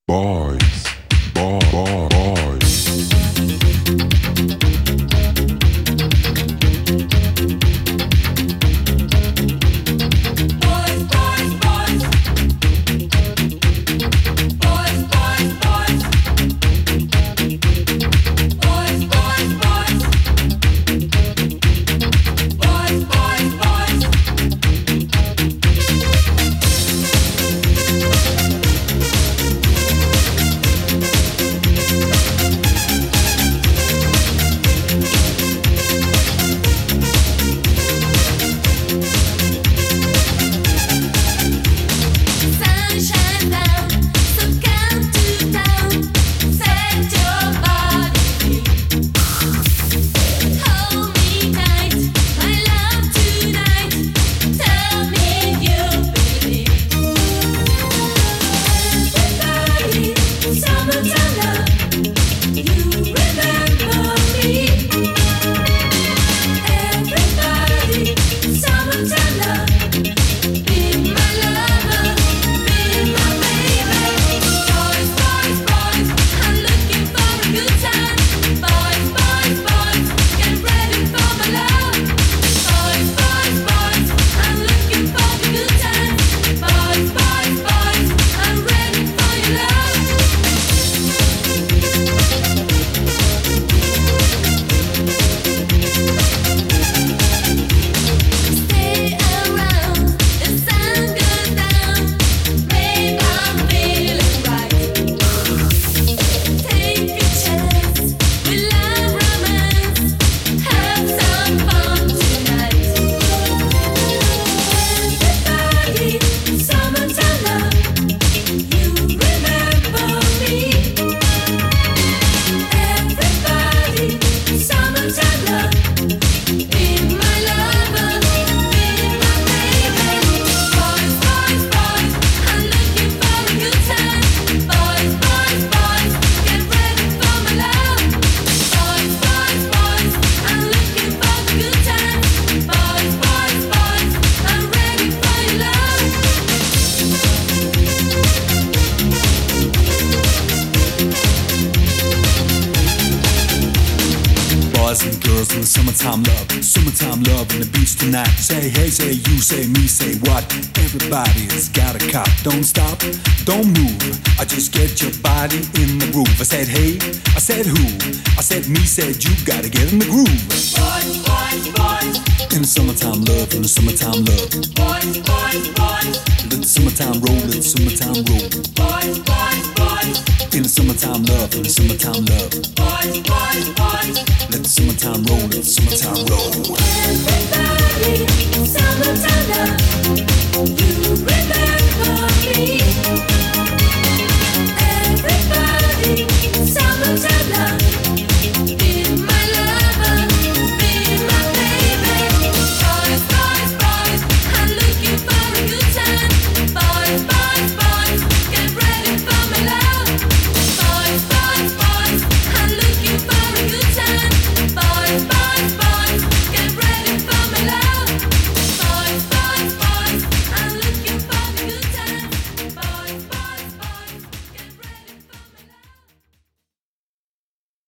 Say hey, say you, say me, say what? Everybody's got a cop. Don't stop, don't move. I just get your body in the groove. I said hey, I said who? I said me, said you. Gotta get in the groove. Boys, boys, boys. In the summertime love, in the summertime love. Boys, boys, boys. Let the summertime roll, let the summertime roll. Boys, boys, boys. In the summertime love, in the summertime love. Boys, boys, boys. Let the summertime roll, let the summertime roll. Everybody, summertime love.